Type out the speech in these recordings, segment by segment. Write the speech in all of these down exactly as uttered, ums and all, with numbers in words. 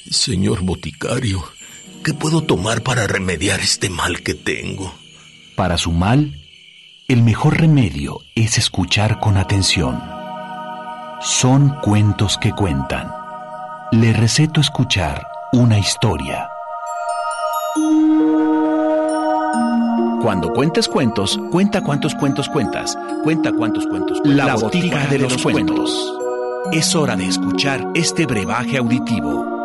Señor boticario, ¿qué puedo tomar para remediar este mal que tengo? Para su mal, el mejor remedio es escuchar con atención. Son cuentos que cuentan. Le receto escuchar una historia. Cuando cuentes cuentos, cuenta cuántos cuentos cuentas. Cuenta cuántos cuentos cuentas. La botica de los cuentos. Es hora de escuchar este brebaje auditivo.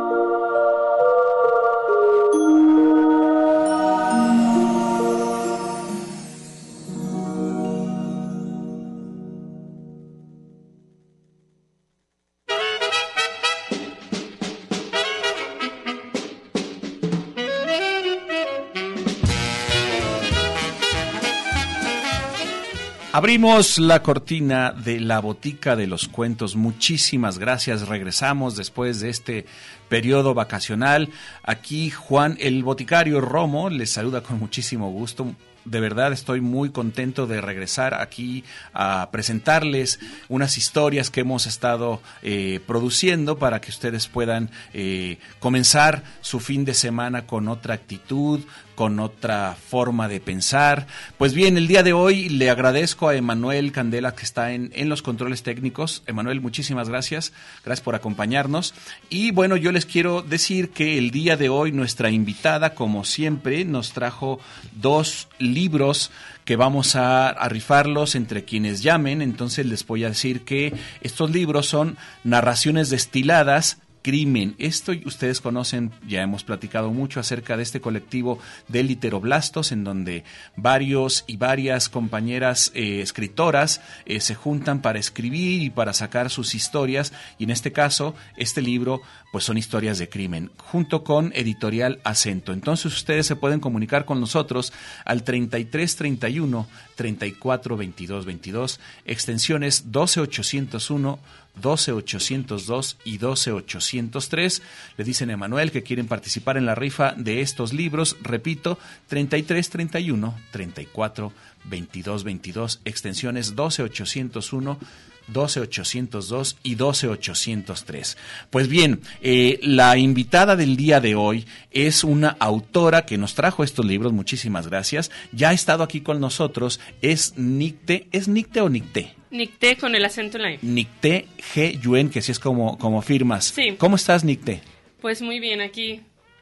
Abrimos la cortina de la botica de los cuentos. Muchísimas gracias. Regresamos después de este periodo vacacional. Aquí Juan, el boticario Romo, les saluda con muchísimo gusto. De verdad estoy muy contento de regresar aquí a presentarles unas historias que hemos estado eh, produciendo para que ustedes puedan eh, comenzar su fin de semana con otra actitud, con otra forma de pensar. Pues bien, el día de hoy le agradezco a Emanuel Candela, que está en, en los controles técnicos. Emanuel, muchísimas gracias. Gracias por acompañarnos. Y bueno, yo les quiero decir que el día de hoy nuestra invitada, como siempre, nos trajo dos libros que vamos a, a rifarlos entre quienes llamen. Entonces les voy a decir que estos libros son Narraciones destiladas, Crimen. Esto ustedes conocen, ya hemos platicado mucho acerca de este colectivo de literoblastos, en donde varios y varias compañeras eh, escritoras eh, se juntan para escribir y para sacar sus historias, y en este caso, este libro pues son historias de crimen, junto con Editorial Acento. Entonces ustedes se pueden comunicar con nosotros al treinta y tres treinta y uno, treinta y cuatro veintidós veintidós, extensiones doce ochocientos uno, doce ochocientos dos y doce ochocientos tres. Le dicen a Emanuel que quieren participar en la rifa de estos libros. Repito, treinta y tres treinta y uno, treinta y cuatro veintidós veintidós, extensiones doce ochocientos uno, doce ochocientos dos y doce ochocientos tres. Pues bien, eh, la invitada del día de hoy es una autora que nos trajo estos libros. Muchísimas gracias. Ya ha estado aquí con nosotros. Es Nicté. ¿Es Nicté o Nicté? Nicté con el acento en la I. Nicté G. Yuen, que así es como, como firmas. Sí. ¿Cómo estás, Nicté? Pues muy bien, aquí.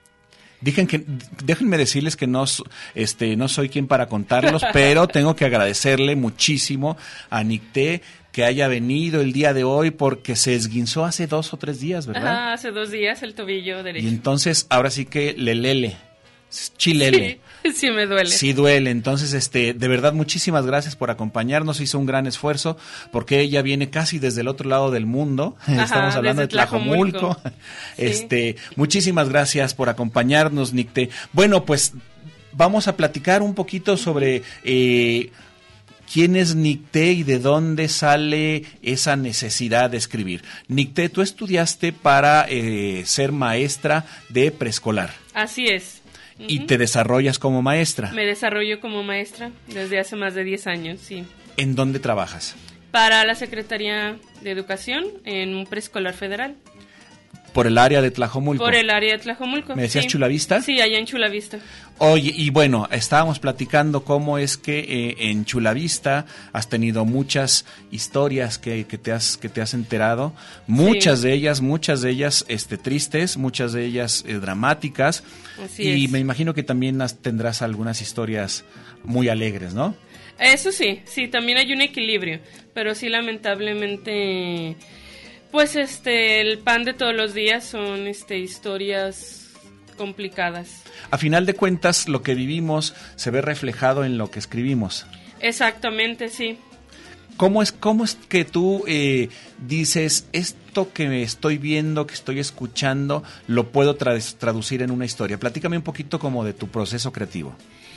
Dejen que, déjenme decirles que no, este, no soy quien para contarlos, pero tengo que agradecerle muchísimo a Nicté que haya venido el día de hoy, porque se esguinzó hace dos o tres días, ¿verdad? Ajá, hace dos días el tobillo derecho. Y entonces, ahora sí que le lele, chilele. Sí, sí me duele. Sí duele. Entonces, este, de verdad, muchísimas gracias por acompañarnos. Hizo un gran esfuerzo, porque ella viene casi desde el otro lado del mundo. Ajá, estamos hablando de Tlajomulco. Sí. Este, muchísimas gracias por acompañarnos, Nicté. Bueno, pues vamos a platicar un poquito sobre eh, quién es Nicté y de dónde sale esa necesidad de escribir. Nicté, tú estudiaste para eh, ser maestra de preescolar. Así es. Y te desarrollas como maestra. Me desarrollo como maestra desde hace más de diez años, sí. ¿En dónde trabajas? Para la Secretaría de Educación en un preescolar federal. ¿Por el área de Tlajomulco? Por el área de Tlajomulco. ¿Me decías sí. Chulavista? Sí, allá en Chulavista. Oye, y bueno, estábamos platicando cómo es que eh, en Chulavista has tenido muchas historias que, que, te has, que te has enterado, muchas sí. de ellas, muchas de ellas este, tristes, muchas de ellas eh, dramáticas. Así y es. Me imagino que también has, tendrás algunas historias muy alegres, ¿no? Eso sí, sí, también hay un equilibrio, pero sí, lamentablemente, pues este, el pan de todos los días son este, historias complicadas. A final de cuentas, lo que vivimos se ve reflejado en lo que escribimos. Exactamente, sí. ¿Cómo es, cómo es que tú eh, dices, esto que estoy viendo, que estoy escuchando, lo puedo tra- traducir en una historia? Platícame un poquito como de tu proceso creativo.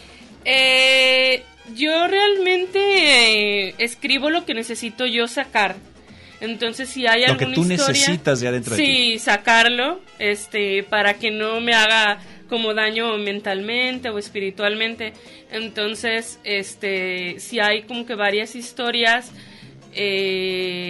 Eh, yo realmente eh, escribo lo que necesito yo sacar. Entonces, si hay lo alguna que tú historia, necesitas de adentro sí, de ti. Sí, sacarlo, este, para que no me haga como daño mentalmente o espiritualmente. Entonces, este, si hay como que varias historias, eh,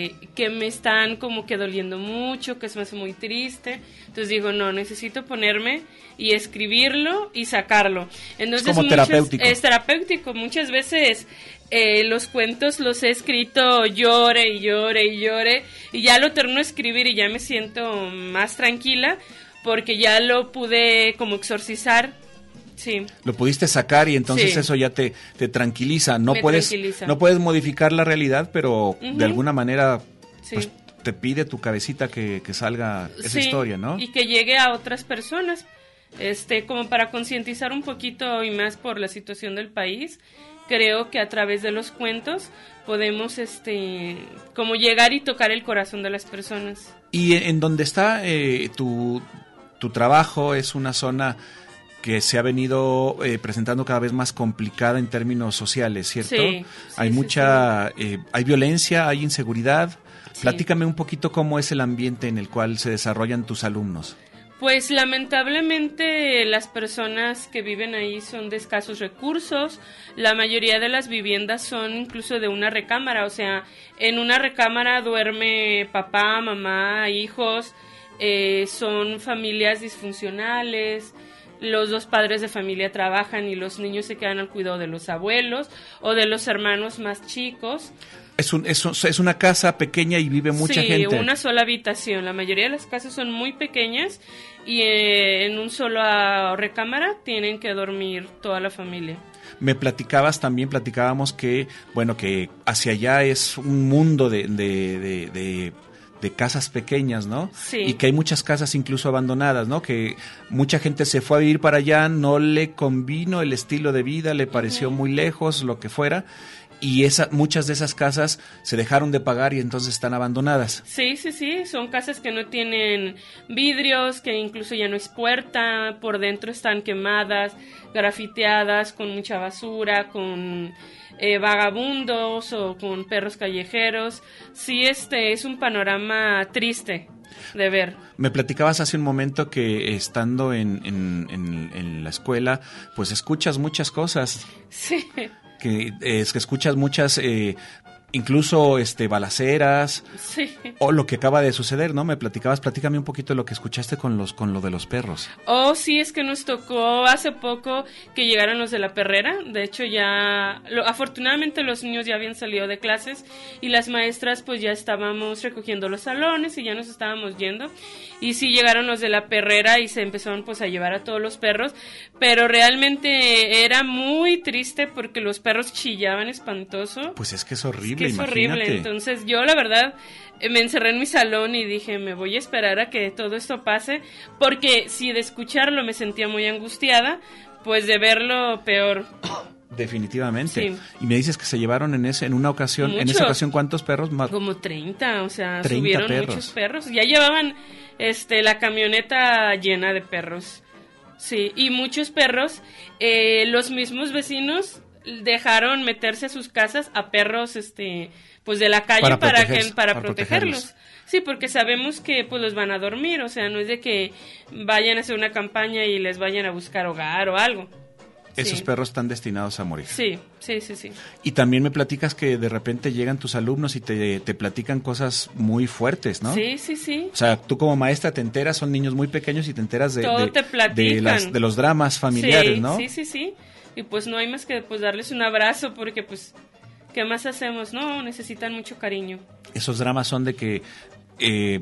que, que me están como que doliendo mucho, que se me hace muy triste. Entonces digo, no, necesito ponerme y escribirlo y sacarlo. Entonces, es como muchas, terapéutico. Es terapéutico. Muchas veces eh, los cuentos los he escrito llore y llore y llore, y ya lo termino de escribir y ya me siento más tranquila porque ya lo pude como exorcizar. Sí. Lo pudiste sacar y entonces Sí. eso ya te, te tranquiliza. No Me puedes, tranquiliza. no puedes modificar la realidad, pero Ujú. de alguna manera Sí. pues, te pide tu cabecita que, que salga esa Sí, historia, ¿no? Y que llegue a otras personas, este, como para concientizar un poquito y más por la situación del país. Creo que a través de los cuentos podemos, este, como llegar y tocar el corazón de las personas. Y en donde está eh, tu, tu trabajo es una zona que se ha venido eh, presentando cada vez más complicada en términos sociales, ¿cierto? Sí, sí, hay sí, mucha, eh, hay violencia, hay inseguridad. Sí. Platícame un poquito cómo es el ambiente en el cual se desarrollan tus alumnos. Pues lamentablemente las personas que viven ahí son de escasos recursos. La mayoría de las viviendas son incluso de una recámara, o sea, en una recámara duerme papá, mamá, hijos, eh, son familias disfuncionales. Los dos padres de familia trabajan y los niños se quedan al cuidado de los abuelos o de los hermanos más chicos. Es, un, es, un- es una casa pequeña y vive mucha sí, gente. una sola habitación. La mayoría de las casas son muy pequeñas y eh, en un solo ah, recámara tienen que dormir toda la familia. Me platicabas también, platicábamos que, bueno, que hacia allá es un mundo de, de, de, de, de casas pequeñas, ¿no? Sí. Y que hay muchas casas incluso abandonadas, ¿no? Que mucha gente se fue a vivir para allá, no le convino el estilo de vida, le pareció muy lejos, lo que fuera. Y esa, muchas de esas casas se dejaron de pagar y entonces están abandonadas. Sí, sí, sí, son casas que no tienen vidrios, que incluso ya no es puerta, por dentro están quemadas, grafiteadas, con mucha basura, con eh, vagabundos o con perros callejeros. Sí, este es un panorama triste de ver. Me platicabas hace un momento que estando en, en, en, en la escuela, pues escuchas muchas cosas. Sí. que es que escuchas muchas eh, incluso este balaceras Sí. o lo que acaba de suceder, ¿no? Me platicabas, platícame un poquito de lo que escuchaste con los con lo de los perros. Oh, sí, es que nos tocó hace poco que llegaron los de la perrera. De hecho, ya, lo, afortunadamente los niños ya habían salido de clases y las maestras pues ya estábamos recogiendo los salones y ya nos estábamos yendo. Y sí llegaron los de la perrera y se empezaron pues a llevar a todos los perros, pero realmente era muy triste porque los perros chillaban espantoso. Pues es que es horrible, Que es imagínate. horrible. Entonces yo la verdad eh, me encerré en mi salón y dije, me voy a esperar a que todo esto pase, porque si de escucharlo me sentía muy angustiada, pues de verlo peor. Definitivamente. Sí. Y me dices que se llevaron en ese en una ocasión, en esa Muchos. ocasión ¿cuántos perros? Ma- Como treinta, o sea, treinta subieron perros. muchos perros. Ya llevaban este la camioneta llena de perros. Sí, y muchos perros, eh, los mismos vecinos dejaron meterse a sus casas a perros este pues de la calle Para para, proteger- que para, para protegerlos. protegerlos. Sí, porque sabemos que pues los van a dormir, o sea, no es de que vayan a hacer una campaña y les vayan a buscar hogar o algo. Esos Sí. perros están destinados a morir. Sí, sí, sí, sí. Y también me platicas que de repente llegan tus alumnos y te, te platican cosas muy fuertes, ¿no? Sí, sí, sí. O sea, tú como maestra te enteras, son niños muy pequeños y te enteras de, Todo de, te platican. de, las, de los dramas familiares, sí, ¿no? Sí, sí, sí. Y pues no hay más que pues darles un abrazo porque pues ¿qué más hacemos? No, necesitan mucho cariño. Esos dramas son de que eh,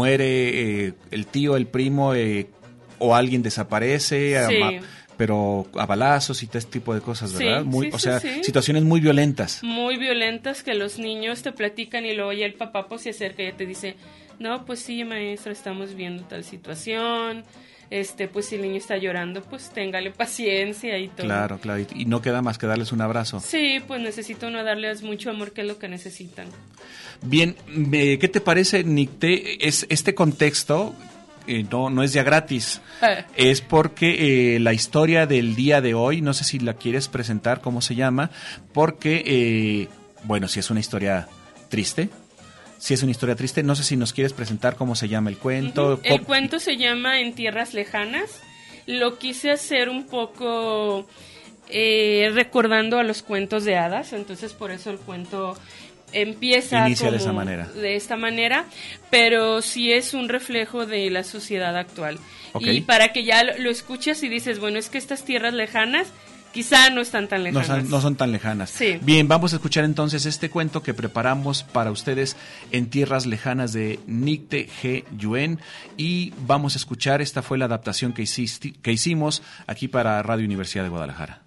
muere eh, el tío, el primo eh, o alguien desaparece, Sí. a- pero a balazos y todo este tipo de cosas, Sí, ¿verdad? Muy, sí, o sí, sea, sí. situaciones muy violentas. Muy violentas que los niños te platican y luego ya el papá pues se acerca y te dice, no, pues sí, maestra, estamos viendo tal situación, este, pues si el niño está llorando, pues téngale paciencia y todo. Claro, claro. Y, y no queda más que darles un abrazo. Sí, pues necesita uno darles mucho amor, que es lo que necesitan. Bien, me- ¿qué te parece, Nicté? Es, este contexto eh, no, no es ya gratis. Ah. Es porque eh, la historia del día de hoy, no sé si la quieres presentar, cómo se llama, porque, eh, bueno, si es una historia triste, si es una historia triste, no sé si nos quieres presentar cómo se llama el cuento. Ujú. El co- cuento se llama En Tierras Lejanas. Lo quise hacer un poco eh, recordando a los cuentos de hadas, entonces por eso el cuento empieza Inicia como de esa manera. de esta manera, pero sí es un reflejo de la sociedad actual. Okay. Y para que ya lo, lo escuches y dices, bueno, es que estas tierras lejanas quizá no están tan lejanas. No son, no son tan lejanas. Sí. Bien, vamos a escuchar entonces este cuento que preparamos para ustedes en Tierras Lejanas de Nicte G. Yuen, y vamos a escuchar, esta fue la adaptación que, hiciste, que hicimos aquí para Radio Universidad de Guadalajara.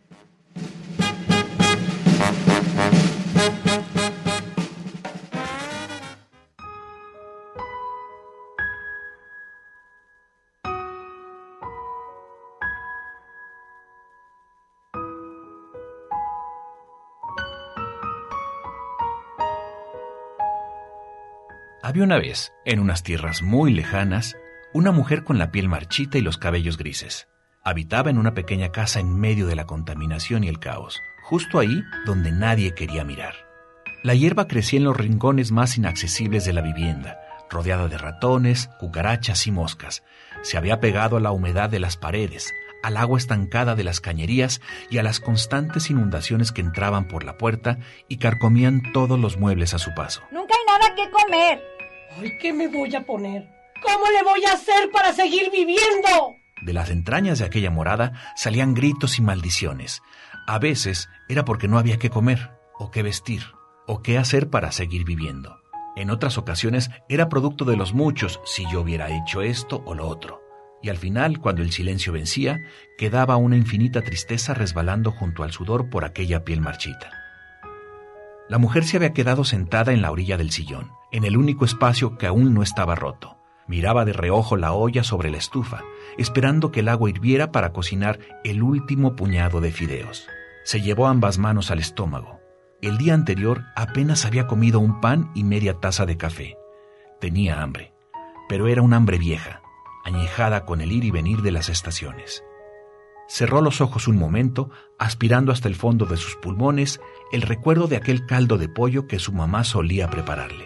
Había una vez, en unas tierras muy lejanas, una mujer con la piel marchita y los cabellos grises. Habitaba en una pequeña casa en medio de la contaminación y el caos, justo ahí donde nadie quería mirar. La hierba crecía en los rincones más inaccesibles de la vivienda, rodeada de ratones, cucarachas y moscas. Se había pegado a la humedad de las paredes, al agua estancada de las cañerías y a las constantes inundaciones que entraban por la puerta y carcomían todos los muebles a su paso. ¡Nunca hay nada que comer! ¡Ay, qué me voy a poner! ¿Cómo le voy a hacer para seguir viviendo? De las entrañas de aquella morada salían gritos y maldiciones. A veces era porque no había qué comer, o qué vestir, o qué hacer para seguir viviendo. En otras ocasiones era producto de los muchos, si yo hubiera hecho esto o lo otro. Y al final, cuando el silencio vencía, quedaba una infinita tristeza resbalando junto al sudor por aquella piel marchita. La mujer se había quedado sentada en la orilla del sillón, en el único espacio que aún no estaba roto. Miraba de reojo la olla sobre la estufa, esperando que el agua hirviera para cocinar el último puñado de fideos. Se llevó ambas manos al estómago. El día anterior apenas había comido un pan y media taza de café. Tenía hambre, pero era un hambre vieja, añejada con el ir y venir de las estaciones. Cerró los ojos un momento, aspirando hasta el fondo de sus pulmones el recuerdo de aquel caldo de pollo que su mamá solía prepararle.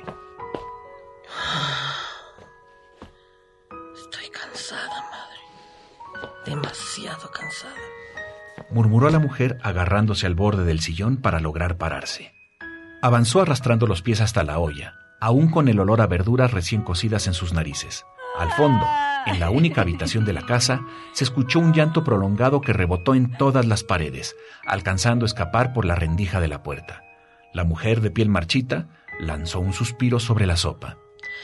Estoy cansada, madre. Demasiado cansada. Murmuró la mujer agarrándose al borde del sillón para lograr pararse. Avanzó arrastrando los pies hasta la olla, aún con el olor a verduras recién cocidas en sus narices. Al fondo, en la única habitación de la casa, se escuchó un llanto prolongado que rebotó en todas las paredes, alcanzando a escapar por la rendija de la puerta. La mujer de piel marchita lanzó un suspiro sobre la sopa.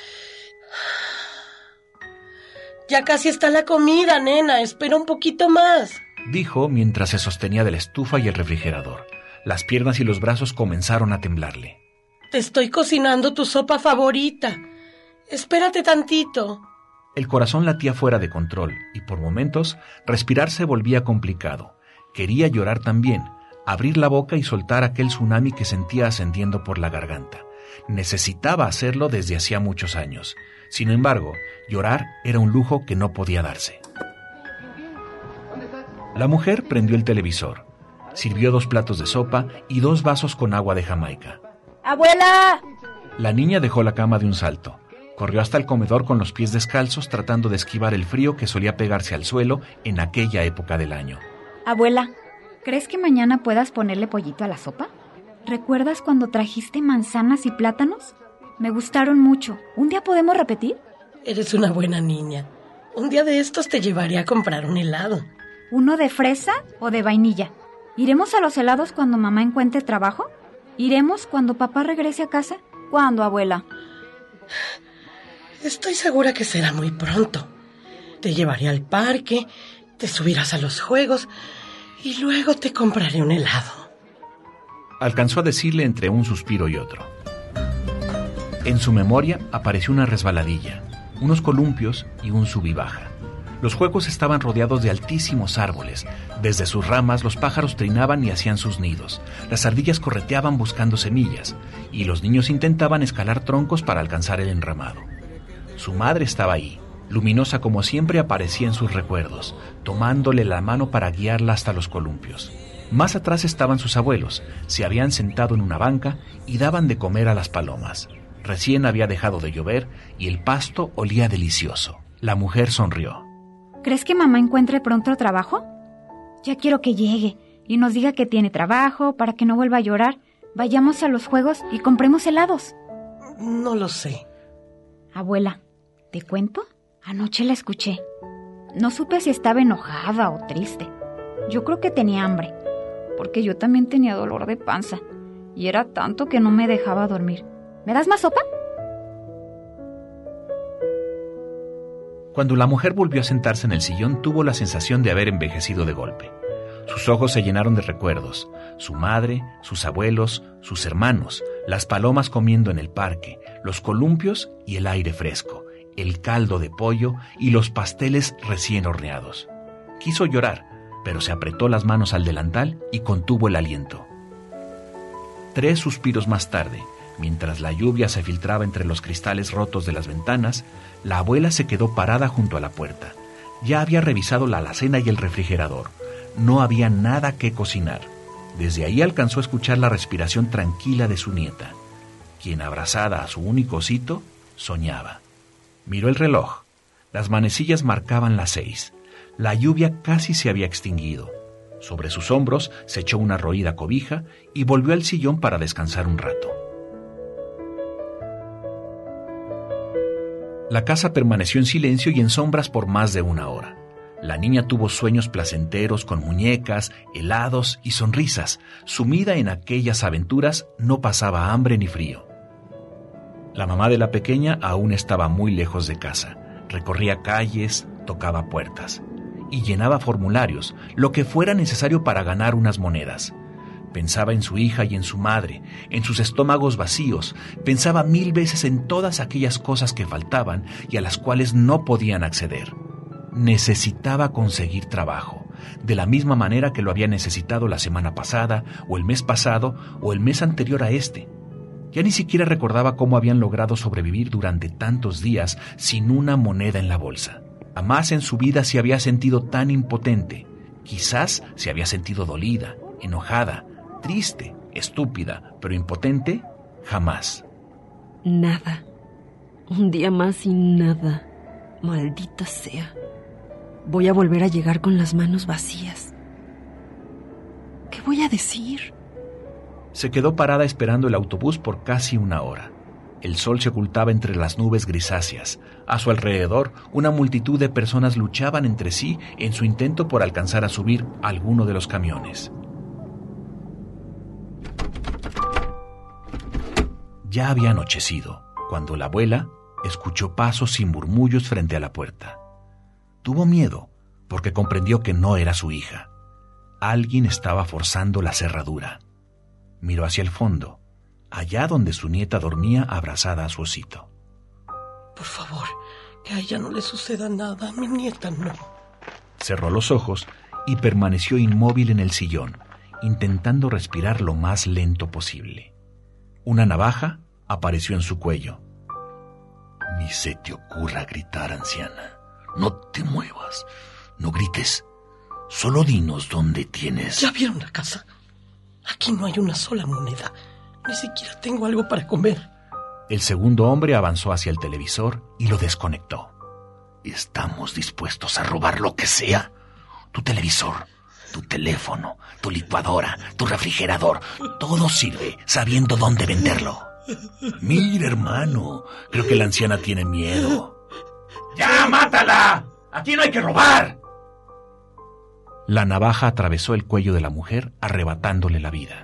Ya casi está la comida, nena. Espera un poquito más, dijo mientras se sostenía de la estufa y el refrigerador. Las piernas y los brazos comenzaron a temblarle. Te estoy cocinando tu sopa favorita. Espérate tantito. El corazón latía fuera de control y por momentos respirar se volvía complicado. Quería llorar también, abrir la boca y soltar aquel tsunami que sentía ascendiendo por la garganta. Necesitaba hacerlo desde hacía muchos años. Sin embargo, llorar era un lujo que no podía darse. La mujer prendió el televisor, sirvió dos platos de sopa y dos vasos con agua de Jamaica. ¡Abuela! La niña dejó la cama de un salto. Corrió hasta el comedor con los pies descalzos tratando de esquivar el frío que solía pegarse al suelo en aquella época del año. Abuela, ¿crees que mañana puedas ponerle pollito a la sopa? ¿Recuerdas cuando trajiste manzanas y plátanos? Me gustaron mucho. ¿Un día podemos repetir? Eres una buena niña. Un día de estos te llevaré a comprar un helado. ¿Uno de fresa o de vainilla? ¿Iremos a los helados cuando mamá encuentre trabajo? ¿Iremos cuando papá regrese a casa? ¿Cuándo, abuela? Estoy segura que será muy pronto. Te llevaré al parque, te subirás a los juegos y luego te compraré un helado. Alcanzó a decirle entre un suspiro y otro. En su memoria apareció una resbaladilla, unos columpios y un sub y baja. Los juegos estaban rodeados de altísimos árboles. Desde sus ramas los pájaros trinaban y hacían sus nidos. Las ardillas correteaban buscando semillas y los niños intentaban escalar troncos para alcanzar el enramado. Su madre estaba ahí, luminosa como siempre aparecía en sus recuerdos, tomándole la mano para guiarla hasta los columpios. Más atrás estaban sus abuelos, se habían sentado en una banca y daban de comer a las palomas. Recién había dejado de llover y el pasto olía delicioso. La mujer sonrió. ¿Crees que mamá encuentre pronto trabajo? Ya quiero que llegue y nos diga que tiene trabajo para que no vuelva a llorar. Vayamos a los juegos y compremos helados. No lo sé. Abuela, ¿te cuento? Anoche la escuché. No supe si estaba enojada o triste. Yo creo que tenía hambre, porque yo también tenía dolor de panza, y era tanto que no me dejaba dormir. ¿Me das más sopa? Cuando la mujer volvió a sentarse en el sillón, tuvo la sensación de haber envejecido de golpe. Sus ojos se llenaron de recuerdos: su madre, sus abuelos, sus hermanos, las palomas comiendo en el parque, los columpios y el aire fresco, el caldo de pollo y los pasteles recién horneados. Quiso llorar, pero se apretó las manos al delantal y contuvo el aliento. Tres suspiros más tarde, mientras la lluvia se filtraba entre los cristales rotos de las ventanas, la abuela se quedó parada junto a la puerta. Ya había revisado la alacena y el refrigerador. No había nada que cocinar. Desde ahí alcanzó a escuchar la respiración tranquila de su nieta, quien, abrazada a su único osito, soñaba. Miró el reloj. Las manecillas marcaban las seis. La lluvia casi se había extinguido. Sobre sus hombros se echó una roída cobija y volvió al sillón para descansar un rato. La casa permaneció en silencio y en sombras por más de una hora. La niña tuvo sueños placenteros con muñecas, helados y sonrisas. Sumida en aquellas aventuras, no pasaba hambre ni frío. La mamá de la pequeña aún estaba muy lejos de casa. Recorría calles, tocaba puertas y llenaba formularios, lo que fuera necesario para ganar unas monedas. Pensaba en su hija y en su madre, en sus estómagos vacíos. Pensaba mil veces en todas aquellas cosas que faltaban y a las cuales no podían acceder. Necesitaba conseguir trabajo, de la misma manera que lo había necesitado la semana pasada, o el mes pasado, o el mes anterior a este. Ya ni siquiera recordaba cómo habían logrado sobrevivir durante tantos días sin una moneda en la bolsa. Jamás en su vida se había sentido tan impotente. Quizás se había sentido dolida, enojada, triste, estúpida, pero impotente, jamás. Nada. Un día más y nada. Maldita sea. Voy a volver a llegar con las manos vacías. ¿Qué voy a decir? Se quedó parada esperando el autobús por casi una hora. El sol se ocultaba entre las nubes grisáceas. A su alrededor, una multitud de personas luchaban entre sí en su intento por alcanzar a subir alguno de los camiones. Ya había anochecido, cuando la abuela escuchó pasos sin murmullos frente a la puerta. Tuvo miedo, porque comprendió que no era su hija. Alguien estaba forzando la cerradura. Miró hacia el fondo, allá donde su nieta dormía abrazada a su osito. Por favor, que a ella no le suceda nada, a mi nieta no. Cerró los ojos y permaneció inmóvil en el sillón, intentando respirar lo más lento posible. Una navaja apareció en su cuello. Ni se te ocurra gritar, anciana. No te muevas, no grites. Solo dinos dónde tienes... ¿Ya vieron la casa? Aquí no hay una sola moneda. Ni siquiera tengo algo para comer. El segundo hombre avanzó hacia el televisor y lo desconectó. Estamos dispuestos a robar lo que sea. Tu televisor, tu teléfono, tu licuadora, tu refrigerador. Todo sirve sabiendo dónde venderlo. Mira, hermano, creo que la anciana tiene miedo. ¡Ya, mátala! ¡Aquí no hay que robar! La navaja atravesó el cuello de la mujer, arrebatándole la vida.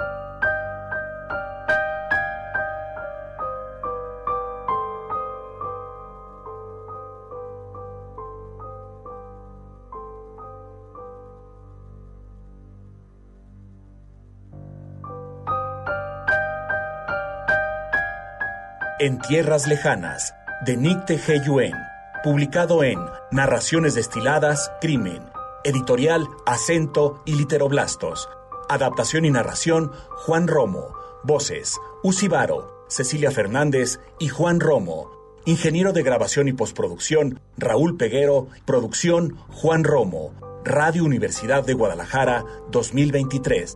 En Tierras Lejanas, de Nick T. G. Yuen, publicado en Narraciones Destiladas, Crimen, editorial Acento y Literoblastos, adaptación y narración Juan Romo, voces Uzi Varo, Cecilia Fernández y Juan Romo, ingeniero de grabación y postproducción Raúl Peguero, producción Juan Romo, Radio Universidad de Guadalajara, dos mil veintitrés.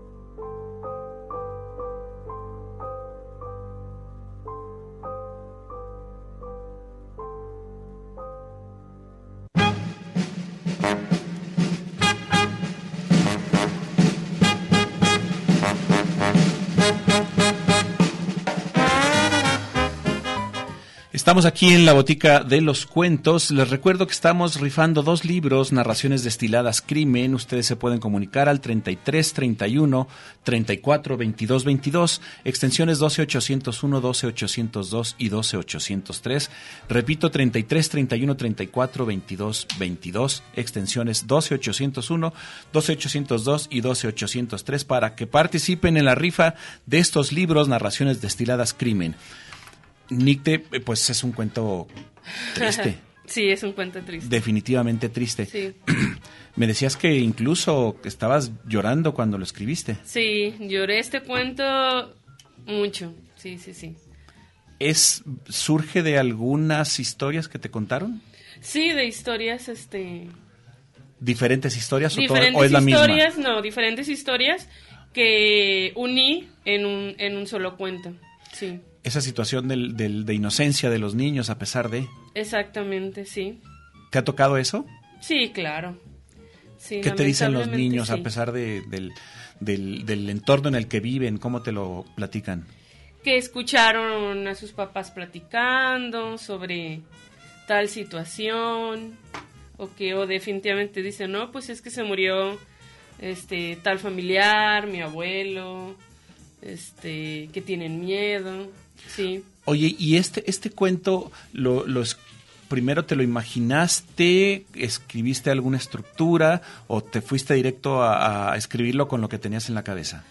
Estamos aquí en la Botica de los Cuentos. Les recuerdo que estamos rifando dos libros, Narraciones Destiladas Crimen. Ustedes se pueden comunicar al treinta y tres, treinta y uno, treinta y cuatro, veintidós, veintidós, extensiones doce ochocientos uno, doce ochocientos dos y doce ochocientos tres. Repito, treinta y tres, treinta y uno, treinta y cuatro, veintidós, veintidós, extensiones doce ochocientos uno, doce ochocientos dos y doce ochocientos tres para que participen en la rifa de estos libros, Narraciones Destiladas Crimen. Nicte, pues es un cuento triste. Sí, es un cuento triste. Definitivamente triste. Sí. Me decías que incluso estabas llorando cuando lo escribiste. Sí, lloré este cuento mucho. Sí, sí, sí. ¿Es, surge de algunas historias que te contaron? Sí, de historias, este... ¿Diferentes historias diferentes o, todo, o es la historias, misma? No, diferentes historias que uní en un, en un solo cuento. Sí. Esa situación del, del, de inocencia de los niños a pesar de... Exactamente, sí. ¿Te ha tocado eso? Sí, claro. Sí, ¿Qué te dicen los niños sí. a pesar de, del, del, del entorno en el que viven? ¿Cómo te lo platican? Que escucharon a sus papás platicando sobre tal situación, o que o definitivamente dicen, no, pues es que se murió este tal familiar, mi abuelo, este que tienen miedo. Sí. Oye, ¿y este este cuento lo, lo primero te lo imaginaste, escribiste alguna estructura o te fuiste directo a, a escribirlo con lo que tenías en la cabeza?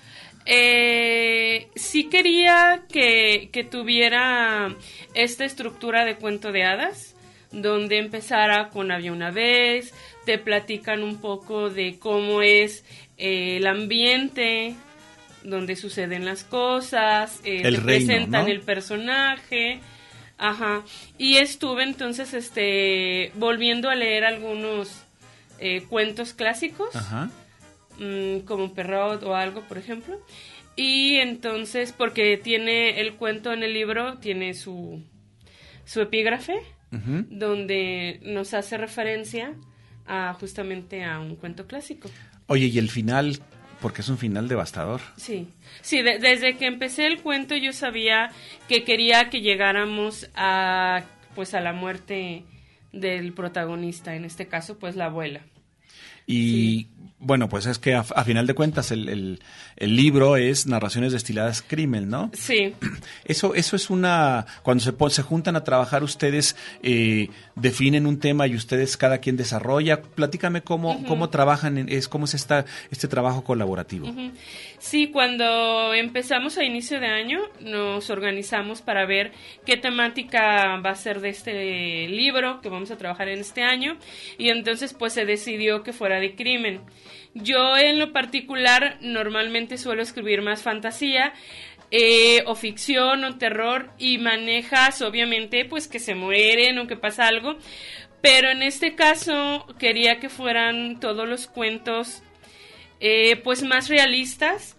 Eh, sí quería que, que tuviera esta estructura de cuento de hadas, donde empezara con había una vez, te platican un poco de cómo es eh, el ambiente donde suceden las cosas, eh, el te reino, presentan ¿no? el personaje, ajá, y estuve entonces este volviendo a leer algunos eh, cuentos clásicos, Ajá. mmm, como Perrault o algo, por ejemplo, y entonces, porque tiene el cuento en el libro, tiene su, su epígrafe, uh-huh. donde nos hace referencia a justamente a un cuento clásico. Oye, ¿y el final? Porque es un final devastador. Sí, sí, de, desde que empecé el cuento yo sabía que quería que llegáramos a, pues, a la muerte del protagonista, en este caso, pues, la abuela. Y, sí. bueno, pues es que a, a final de cuentas el, el, el libro es Narraciones Destiladas Crimen, ¿no? Sí. Eso eso es una... Cuando se, se juntan a trabajar ustedes, eh, definen un tema y ustedes cada quien desarrolla. Platícame cómo, uh-huh. cómo trabajan, en, es cómo es esta, este trabajo colaborativo. Uh-huh. Sí, cuando empezamos a inicio de año nos organizamos para ver qué temática va a ser de este libro que vamos a trabajar en este año, y entonces pues se decidió que fuera de crimen. Yo en lo particular normalmente suelo escribir más fantasía, eh, o ficción o terror, y manejas obviamente pues que se mueren o que pasa algo, pero en este caso quería que fueran todos los cuentos eh, pues más realistas,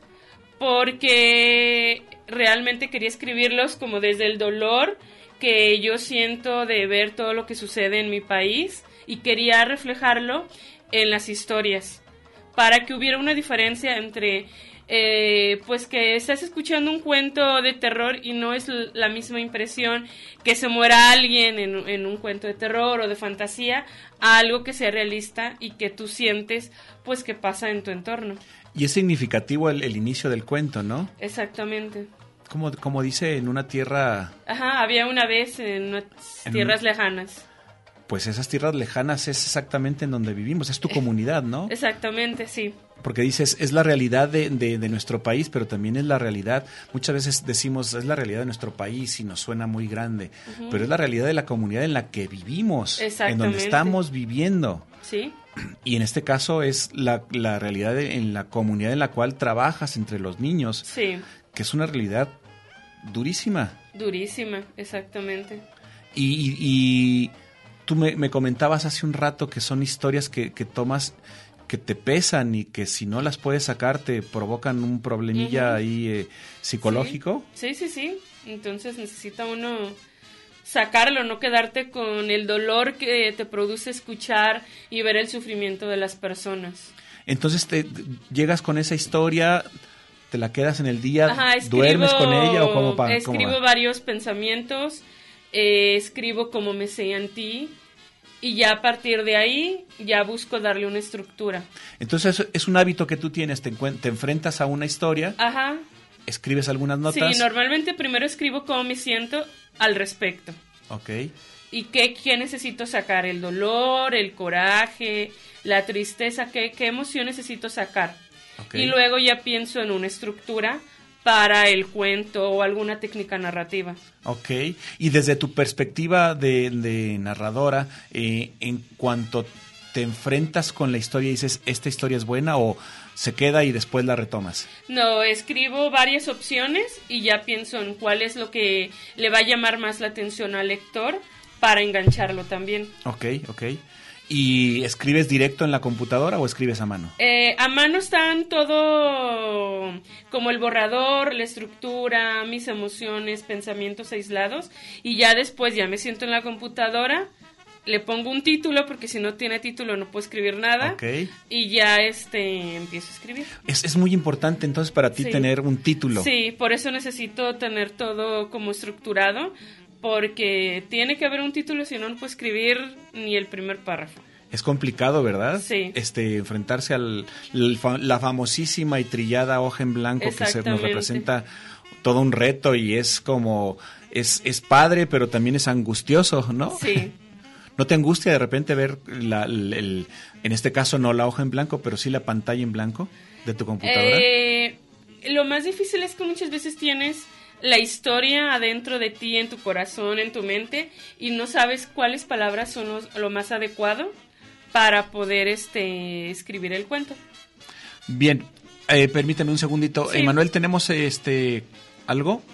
porque realmente quería escribirlos como desde el dolor que yo siento de ver todo lo que sucede en mi país, y quería reflejarlo en las historias, para que hubiera una diferencia entre eh, pues que estás escuchando un cuento de terror y no es la misma impresión que se muera alguien en, en un cuento de terror o de fantasía, a algo que sea realista y que tú sientes pues que pasa en tu entorno. Y es significativo el, el inicio del cuento, ¿no? Exactamente. Como, como dice, en una tierra... Ajá, había una vez en unas en tierras un... lejanas. Pues esas tierras lejanas es exactamente en donde vivimos, es tu comunidad, ¿no? Exactamente, sí. Porque dices, es la realidad de, de, de nuestro país, pero también es la realidad, muchas veces decimos, es la realidad de nuestro país y nos suena muy grande, uh-huh. pero es la realidad de la comunidad en la que vivimos, en donde estamos viviendo. Sí. Y en este caso es la, la realidad de, en la comunidad en la cual trabajas entre los niños, sí. que es una realidad durísima. Durísima, exactamente. Y... y, y tú me, me comentabas hace un rato que son historias que, que tomas, que te pesan y que si no las puedes sacar te provocan un problemilla uh-huh. ahí eh, psicológico. Sí. sí, sí, sí. Entonces necesita uno sacarlo, no quedarte con el dolor que te produce escuchar y ver el sufrimiento de las personas. Entonces te llegas con esa historia, te la quedas en el día, Ajá, escribo, duermes con ella o cómo pa, escribo cómo va? varios pensamientos. eh, escribo como me sentí y ya a partir de ahí ya busco darle una estructura. Entonces es un hábito que tú tienes, te, te enfrentas a una historia, Ajá. escribes algunas notas. Sí, normalmente primero escribo cómo me siento al respecto. Ok. ¿Y qué, qué necesito sacar? El dolor, el coraje, la tristeza, ¿qué, qué emoción necesito sacar? Okay. Y luego ya pienso en una estructura para el cuento o alguna técnica narrativa. Ok, y desde tu perspectiva de, de narradora, eh, en cuanto te enfrentas con la historia, dices, ¿esta historia es buena o se queda y después la retomas? No, escribo varias opciones y ya pienso en cuál es lo que le va a llamar más la atención al lector para engancharlo también. Ok, ok. ¿Y escribes directo en la computadora o escribes a mano? Eh, a mano están todo, como el borrador, la estructura, mis emociones, pensamientos aislados, y ya después ya me siento en la computadora, le pongo un título, porque si no tiene título no puedo escribir nada, okay. y ya este empiezo a escribir. Es, es muy importante entonces para ti sí. tener un título. Sí, por eso necesito tener todo como estructurado, porque tiene que haber un título, si no, no puedo escribir ni el primer párrafo. Es complicado, ¿verdad? Sí. Este, enfrentarse a la famosísima y trillada hoja en blanco que se nos representa todo un reto y es como, es, es padre, pero también es angustioso, ¿no? Sí. ¿No te angustia de repente ver, la, el, el, en este caso no la hoja en blanco, pero sí la pantalla en blanco de tu computadora? Eh, lo más difícil es que muchas veces tienes la historia adentro de ti, en tu corazón, en tu mente, y no sabes cuáles palabras son los, lo más adecuado para poder este escribir el cuento. Bien, eh, permíteme un segundito. Sí. Emanuel, ¿tenemos este algo?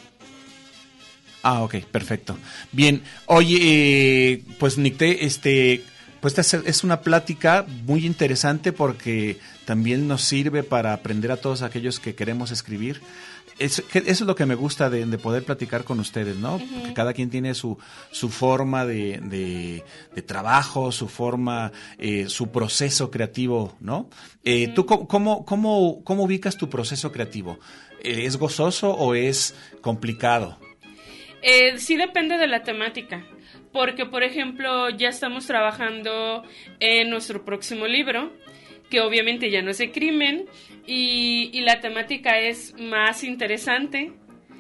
Ah, ok, perfecto. Bien, oye, eh, pues Nicté, este, pues esta es una plática muy interesante porque también nos sirve para aprender a todos aquellos que queremos escribir. Es, que eso es lo que me gusta de, de poder platicar con ustedes, ¿no? Uh-huh. Que cada quien tiene su, su forma de, de, de trabajo, su forma, eh, su proceso creativo, ¿no? Eh, uh-huh. ¿Tú cómo, cómo, cómo ubicas tu proceso creativo? ¿Es gozoso o es complicado? Eh, sí depende de la temática. Porque, por ejemplo, ya estamos trabajando en nuestro próximo libro, que obviamente ya no es de crimen, y, y la temática es más interesante,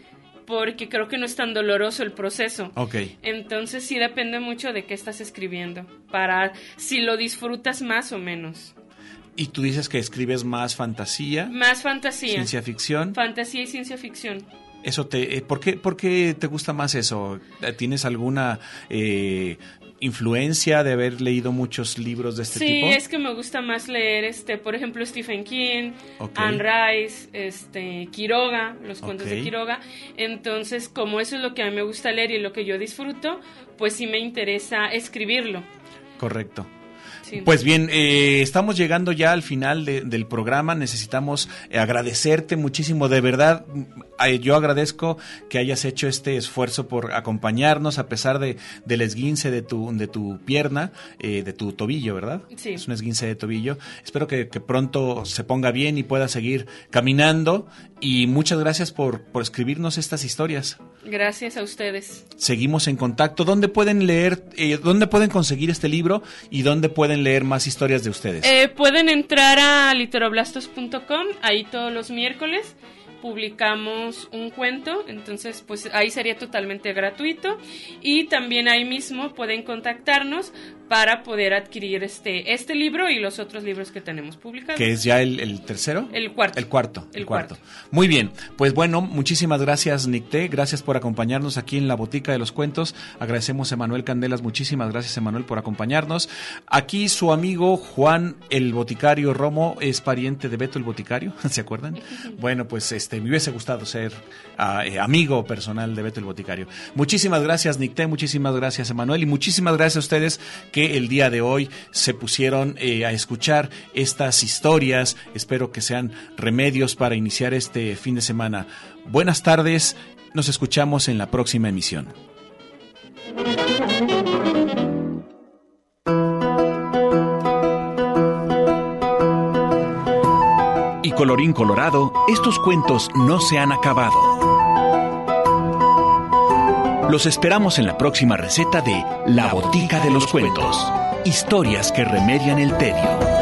porque creo que no es tan doloroso el proceso. Okay. Entonces sí depende mucho de qué estás escribiendo, para si lo disfrutas más o menos. ¿Y tú dices que escribes más fantasía? Más fantasía. ¿Ciencia ficción? Fantasía y ciencia ficción. Eso te, eh, ¿por qué, por qué te gusta más eso? ¿Tienes alguna eh, influencia de haber leído muchos libros de este sí, tipo? Sí, es que me gusta más leer, este, por ejemplo, Stephen King, okay. Anne Rice, este, Quiroga, los cuentos okay. de Quiroga. Entonces, como eso es lo que a mí me gusta leer y lo que yo disfruto, pues sí me interesa escribirlo. Correcto. Sí. Pues bien, eh, estamos llegando ya al final de, del programa. Necesitamos eh, agradecerte muchísimo, de verdad. Eh, yo agradezco que hayas hecho este esfuerzo por acompañarnos a pesar de del esguince de tu de tu pierna, eh, de tu tobillo, ¿verdad? Sí. Es un esguince de tobillo. Espero que, que pronto se ponga bien y pueda seguir caminando. Y muchas gracias por, por escribirnos estas historias. Gracias a ustedes. Seguimos en contacto. ¿Dónde pueden leer, eh, dónde pueden conseguir este libro y dónde pueden leer más historias de ustedes? Eh, pueden entrar a literoblastos punto com, ahí todos los miércoles publicamos un cuento, entonces pues ahí sería totalmente gratuito, y también ahí mismo pueden contactarnos para poder adquirir este este libro y los otros libros que tenemos publicados. ¿Que es ya el, el tercero? El cuarto. El cuarto. El, el cuarto. cuarto. Muy bien, pues bueno, muchísimas gracias Nicté, gracias por acompañarnos aquí en la Botica de los Cuentos. Agradecemos a Emanuel Candelas, muchísimas gracias Emanuel por acompañarnos. Aquí su amigo Juan el Boticario Romo es pariente de Beto el Boticario, ¿se acuerdan? Bueno, pues este me hubiese gustado ser uh, eh, amigo personal de Beto el Boticario. Muchísimas gracias Nicté, muchísimas gracias Emanuel y muchísimas gracias a ustedes que el día de hoy se pusieron eh, a escuchar estas historias. Espero que sean remedios para iniciar este fin de semana. Buenas tardes, nos escuchamos en la próxima emisión. Y colorín colorado, estos cuentos no se han acabado. Los esperamos en la próxima receta de La Botica de los Cuentos. Historias que remedian el tedio.